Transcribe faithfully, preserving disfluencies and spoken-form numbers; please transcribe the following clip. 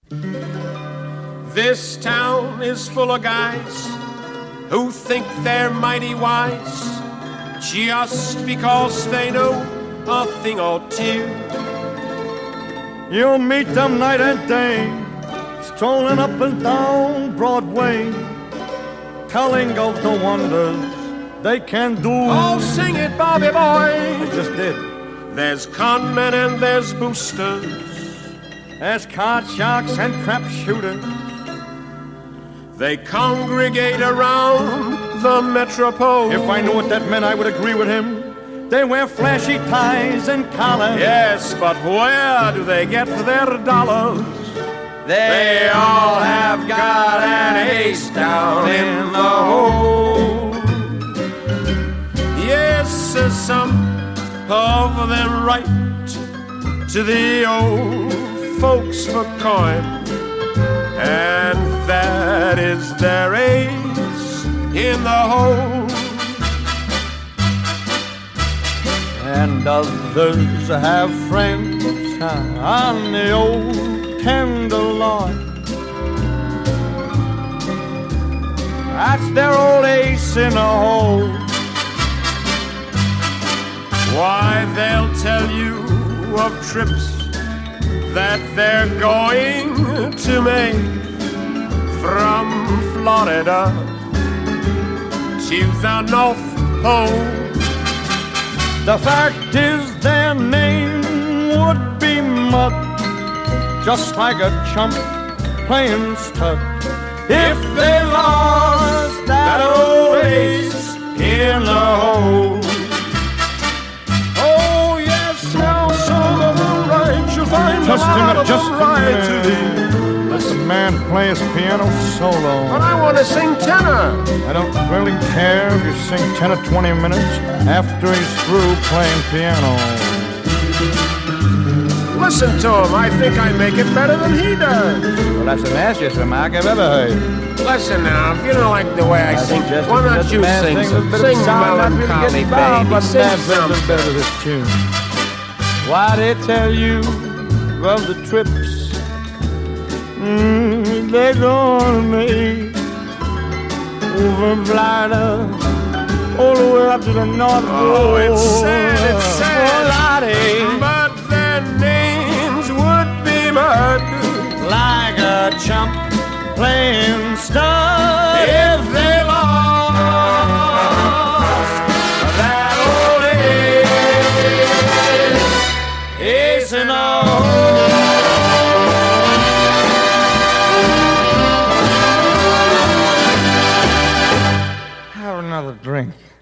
This town is full of guys who think they're mighty wise just because they know a thing or two. You'll meet them night and day, strolling up and down Broadway, telling of the wonders they can do. Oh, sing it, Bobby boy. I just did. There's conmen and there's boosters, there's card sharks and crap shooters. They congregate around the metropole. If I knew what that meant, I would agree with him. They wear flashy ties and collars. Yes, but where do they get their dollars? They all have got an ace down in the hole. Yes, some of them write to the old folks for coin, and that is their ace in the hole. And others have friends on the old Tenderloin. That's their old ace in the hole. Why, they'll tell you of trips that they're going to make from Florida to the North Pole. The fact is their name would be mud, just like a chump playing stud, if they lost that old ace in the hole. Oh yes, now some of them right, you'll find just a lot a, of just them right to thee. Let the man play his piano solo. But I want to sing tenor. I don't really care if you sing ten or twenty minutes after he's through playing piano. Listen to him. I think I make it better than he does. Well, that's the nastiest remark I've ever heard. Listen now, if you don't like the way I, I sing, why don't you sing sing some? Sing Melancholy Baby. Sing something. Better this tune. Why they tell you of the trips Mm, they're gonna make over Florida, all the way up to the North Pole. Oh, it's sad, it's sad, oh, but their names would be mud, like a chump playing stud if they lost that old ace, ace and all. Another drink.